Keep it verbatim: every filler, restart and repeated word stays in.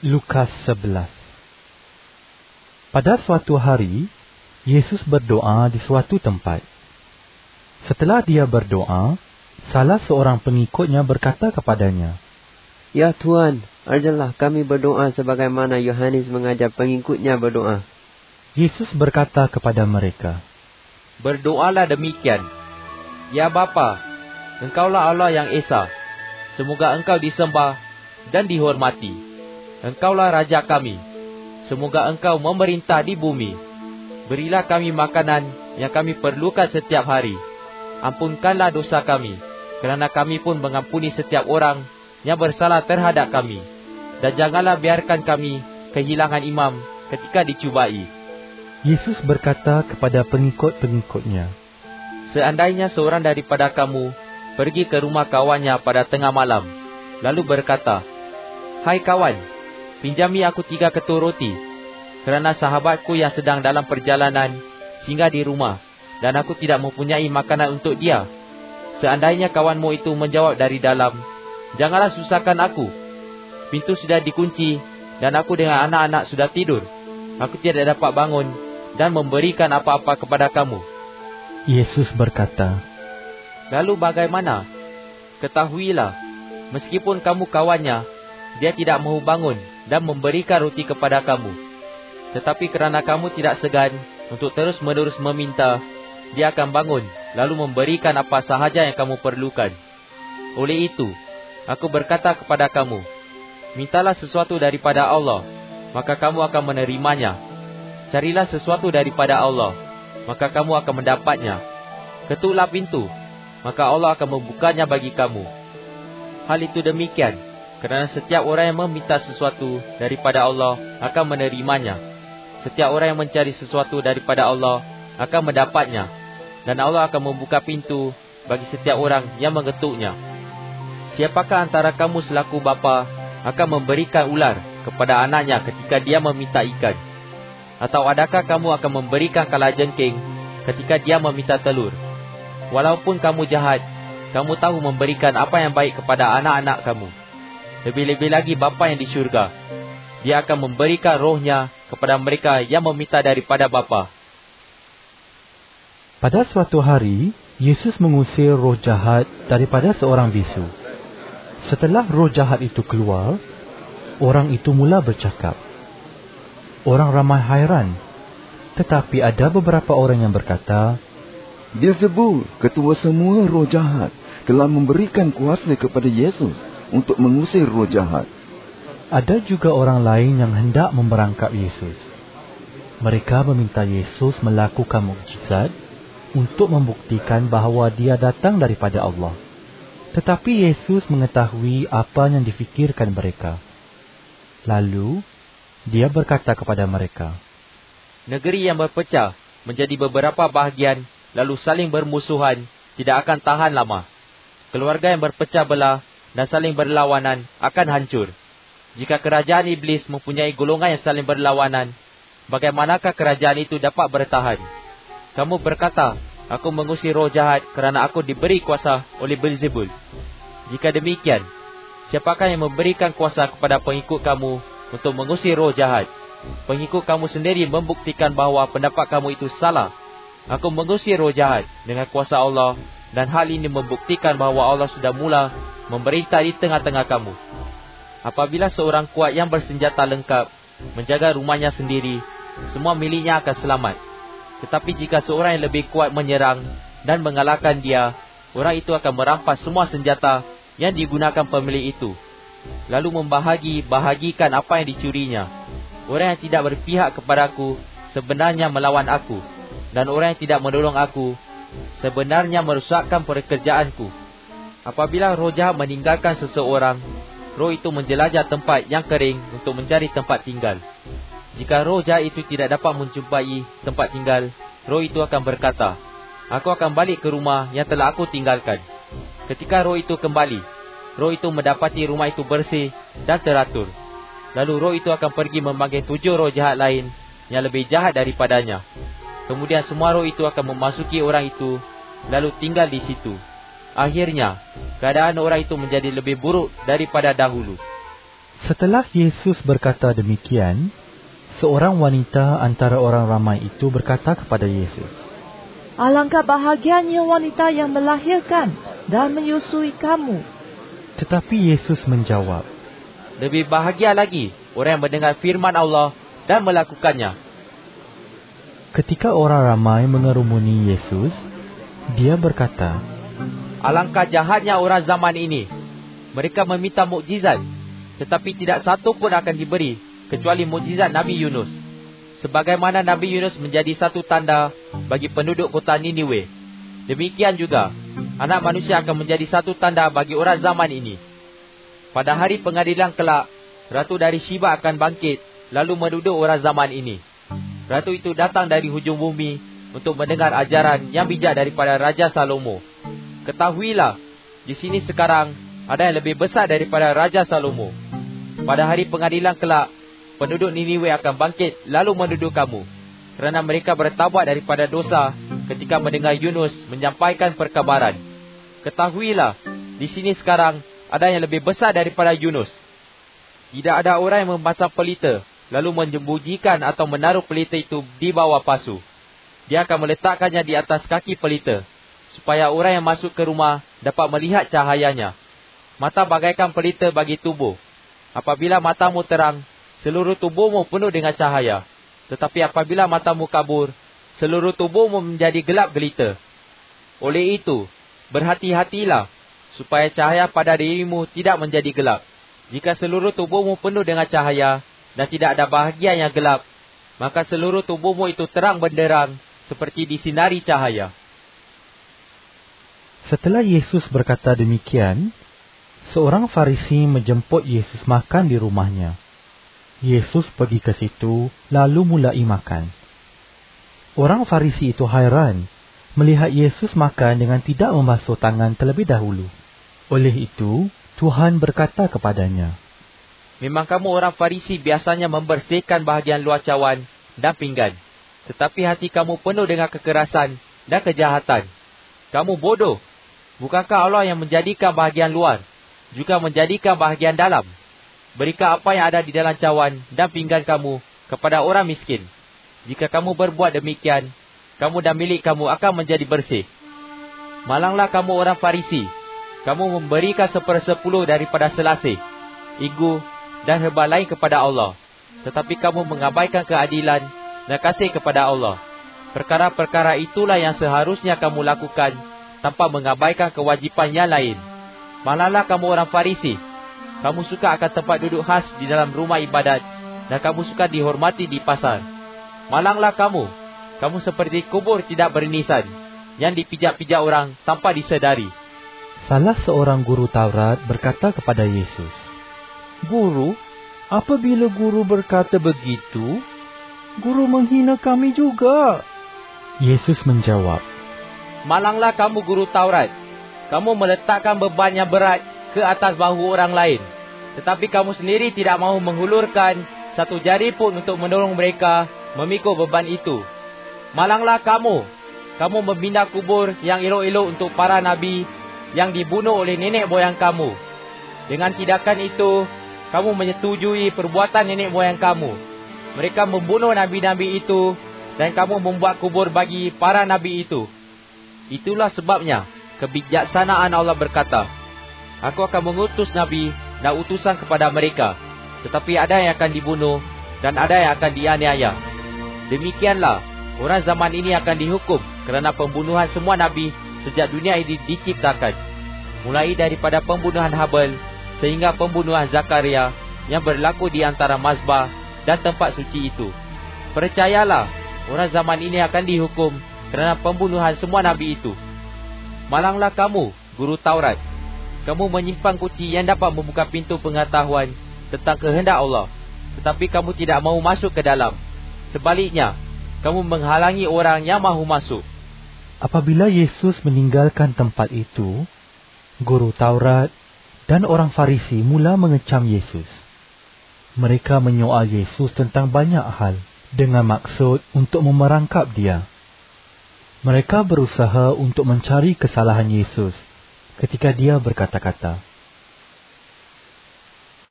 Lukas sebelas. Pada suatu hari, Yesus berdoa di suatu tempat. Setelah dia berdoa, salah seorang pengikutnya berkata kepadanya, "Ya Tuhan, ajarlah kami berdoa sebagaimana Yohanes mengajar pengikutnya berdoa." Yesus berkata kepada mereka, "Berdoalah demikian. Ya Bapa, Engkaulah Allah yang Esa. Semoga Engkau disembah dan dihormati. Engkaulah Raja kami. Semoga Engkau memerintah di bumi. Berilah kami makanan yang kami perlukan setiap hari. Ampunkanlah dosa kami, kerana kami pun mengampuni setiap orang yang bersalah terhadap kami. Dan janganlah biarkan kami kehilangan imam ketika dicubai." Yesus berkata kepada pengikut-pengikutnya, "Seandainya seorang daripada kamu pergi ke rumah kawannya pada tengah malam, lalu berkata, 'Hai kawan, pinjami aku tiga ketul roti, kerana sahabatku yang sedang dalam perjalanan singgah di rumah, dan aku tidak mempunyai makanan untuk dia.' Seandainya kawanmu itu menjawab dari dalam, 'Janganlah susahkan aku. Pintu sudah dikunci, dan aku dengan anak-anak sudah tidur. Aku tidak dapat bangun dan memberikan apa-apa kepada kamu.' Yesus berkata, Lalu bagaimana? Ketahuilah, meskipun kamu kawannya, dia tidak mahu bangun dan memberikan roti kepada kamu. Tetapi kerana kamu tidak segan untuk terus-menerus meminta, dia akan bangun lalu memberikan apa sahaja yang kamu perlukan. Oleh itu, aku berkata kepada kamu, mintalah sesuatu daripada Allah, maka kamu akan menerimanya. Carilah sesuatu daripada Allah, maka kamu akan mendapatnya. Ketuklah pintu, maka Allah akan membukanya bagi kamu. Hal itu demikian, kerana setiap orang yang meminta sesuatu daripada Allah akan menerimanya. Setiap orang yang mencari sesuatu daripada Allah akan mendapatnya. Dan Allah akan membuka pintu bagi setiap orang yang mengetuknya. Siapakah antara kamu selaku bapa akan memberikan ular kepada anaknya ketika dia meminta ikan? Atau adakah kamu akan memberikan kalajengking ketika dia meminta telur? Walaupun kamu jahat, kamu tahu memberikan apa yang baik kepada anak-anak kamu. Lebih-lebih lagi Bapa yang di syurga, Dia akan memberikan rohnya kepada mereka yang meminta daripada Bapa." Pada suatu hari, Yesus mengusir roh jahat daripada seorang bisu. Setelah roh jahat itu keluar, orang itu mula bercakap. Orang ramai hairan, tetapi ada beberapa orang yang berkata, "Beelzebul, ketua semua roh jahat, telah memberikan kuasa kepada Yesus untuk mengusir roh jahat." Ada juga orang lain yang hendak memberangkap Yesus. Mereka meminta Yesus melakukan mukjizat untuk membuktikan bahawa dia datang daripada Allah. Tetapi Yesus mengetahui apa yang difikirkan mereka. Lalu, dia berkata kepada mereka, "Negeri yang berpecah menjadi beberapa bahagian lalu saling bermusuhan tidak akan tahan lama. Keluarga yang berpecah belah dan saling berlawanan akan hancur. Jika kerajaan iblis mempunyai golongan yang saling berlawanan, bagaimanakah kerajaan itu dapat bertahan? Kamu berkata, aku mengusir roh jahat kerana aku diberi kuasa oleh Beelzebul. Jika demikian, siapakah yang memberikan kuasa kepada pengikut kamu untuk mengusir roh jahat? Pengikut kamu sendiri membuktikan bahawa pendapat kamu itu salah. Aku mengusir roh jahat dengan kuasa Allah, dan hal ini membuktikan bahawa Allah sudah mula memerintah di tengah-tengah kamu. Apabila seorang kuat yang bersenjata lengkap menjaga rumahnya sendiri, semua miliknya akan selamat. Tetapi jika seorang yang lebih kuat menyerang dan mengalahkan dia, orang itu akan merampas semua senjata yang digunakan pemilik itu, lalu membahagi-bahagikan apa yang dicurinya. Orang yang tidak berpihak kepadaku sebenarnya melawan aku, dan orang yang tidak menolong aku sebenarnya merusakkan pekerjaanku. Apabila roh jahat meninggalkan seseorang, roh itu menjelajah tempat yang kering untuk mencari tempat tinggal. Jika roh jahat itu tidak dapat menjumpai tempat tinggal, roh itu akan berkata, aku akan balik ke rumah yang telah aku tinggalkan. Ketika roh itu kembali, roh itu mendapati rumah itu bersih dan teratur. Lalu roh itu akan pergi memanggil tujuh roh jahat lain yang lebih jahat daripadanya. Kemudian semua roh itu akan memasuki orang itu, lalu tinggal di situ. Akhirnya, keadaan orang itu menjadi lebih buruk daripada dahulu. Setelah Yesus berkata demikian, seorang wanita antara orang ramai itu berkata kepada Yesus, "Alangkah bahagianya wanita yang melahirkan dan menyusui kamu." Tetapi Yesus menjawab, "Lebih bahagia lagi orang yang mendengar firman Allah dan melakukannya." Ketika orang ramai mengerumuni Yesus, dia berkata, "Alangkah jahatnya orang zaman ini. Mereka meminta mukjizat, tetapi tidak satu pun akan diberi kecuali mukjizat Nabi Yunus. Sebagaimana Nabi Yunus menjadi satu tanda bagi penduduk kota Niniwe, demikian juga Anak Manusia akan menjadi satu tanda bagi orang zaman ini. Pada hari pengadilan kelak, Ratu dari Sheba akan bangkit lalu menduduk orang zaman ini. Ratu itu datang dari hujung bumi untuk mendengar ajaran yang bijak daripada Raja Salomo. Ketahuilah, di sini sekarang ada yang lebih besar daripada Raja Salomo. Pada hari pengadilan kelak, penduduk Niniwe akan bangkit lalu menduduk kamu, kerana mereka bertaubat daripada dosa ketika mendengar Yunus menyampaikan perkabaran. Ketahuilah, di sini sekarang ada yang lebih besar daripada Yunus. Tidak ada orang yang memasang pelita lalu menyembunyikan atau menaruh pelita itu di bawah pasu. Dia akan meletakkannya di atas kaki pelita, supaya orang yang masuk ke rumah dapat melihat cahayanya. Mata bagaikan pelita bagi tubuh. Apabila matamu terang, seluruh tubuhmu penuh dengan cahaya. Tetapi apabila matamu kabur, seluruh tubuhmu menjadi gelap gelita. Oleh itu, berhati-hatilah, supaya cahaya pada dirimu tidak menjadi gelap. Jika seluruh tubuhmu penuh dengan cahaya, dan tidak ada bahagian yang gelap, maka seluruh tubuhmu itu terang benderang, seperti disinari cahaya." Setelah Yesus berkata demikian, seorang Farisi menjemput Yesus makan di rumahnya. Yesus pergi ke situ, lalu mulai makan. Orang Farisi itu hairan melihat Yesus makan dengan tidak membasuh tangan terlebih dahulu. Oleh itu, Tuhan berkata kepadanya, "Memang kamu orang Farisi biasanya membersihkan bahagian luar cawan dan pinggan, tetapi hati kamu penuh dengan kekerasan dan kejahatan. Kamu bodoh. Bukankah Allah yang menjadikan bahagian luar juga menjadikan bahagian dalam? Berikan apa yang ada di dalam cawan dan pinggan kamu kepada orang miskin. Jika kamu berbuat demikian, kamu dan milik kamu akan menjadi bersih. Malanglah kamu orang Farisi. Kamu memberikan sepersepuluh daripada selasih, igu dan herba lain kepada Allah, tetapi kamu mengabaikan keadilan dan kasih kepada Allah. Perkara-perkara itulah yang seharusnya kamu lakukan tanpa mengabaikan kewajipan yang lain. Malanglah kamu orang Farisi. Kamu suka akan tempat duduk khas di dalam rumah ibadat, dan kamu suka dihormati di pasar. Malanglah kamu. Kamu seperti kubur tidak bernisan, yang dipijak-pijak orang tanpa disedari." Salah seorang guru Taurat berkata kepada Yesus, "Guru, apabila guru berkata begitu, guru menghina kami juga." Yesus menjawab, "Malanglah kamu guru Taurat. Kamu meletakkan beban yang berat ke atas bahu orang lain, tetapi kamu sendiri tidak mahu menghulurkan satu jari pun untuk menolong mereka memikul beban itu. Malanglah kamu. Kamu membina kubur yang elok-elok untuk para nabi yang dibunuh oleh nenek moyang kamu. Dengan tindakan itu, kamu menyetujui perbuatan nenek moyang kamu. Mereka membunuh nabi-nabi itu, dan kamu membuat kubur bagi para nabi itu. Itulah sebabnya kebijaksanaan Allah berkata, Aku akan mengutus nabi dan utusan kepada mereka, tetapi ada yang akan dibunuh dan ada yang akan dianiaya. Demikianlah, orang zaman ini akan dihukum kerana pembunuhan semua nabi sejak dunia ini diciptakan, mulai daripada pembunuhan Habel sehingga pembunuhan Zakaria yang berlaku di antara mazbah dan tempat suci itu. Percayalah, orang zaman ini akan dihukum kerana pembunuhan semua nabi itu. Malanglah kamu, guru Taurat. Kamu menyimpan kunci yang dapat membuka pintu pengetahuan tentang kehendak Allah, tetapi kamu tidak mahu masuk ke dalam. Sebaliknya, kamu menghalangi orang yang mahu masuk." Apabila Yesus meninggalkan tempat itu, guru Taurat dan orang Farisi mula mengecam Yesus. Mereka menyoal Yesus tentang banyak hal dengan maksud untuk memerangkap dia. Mereka berusaha untuk mencari kesalahan Yesus ketika dia berkata-kata.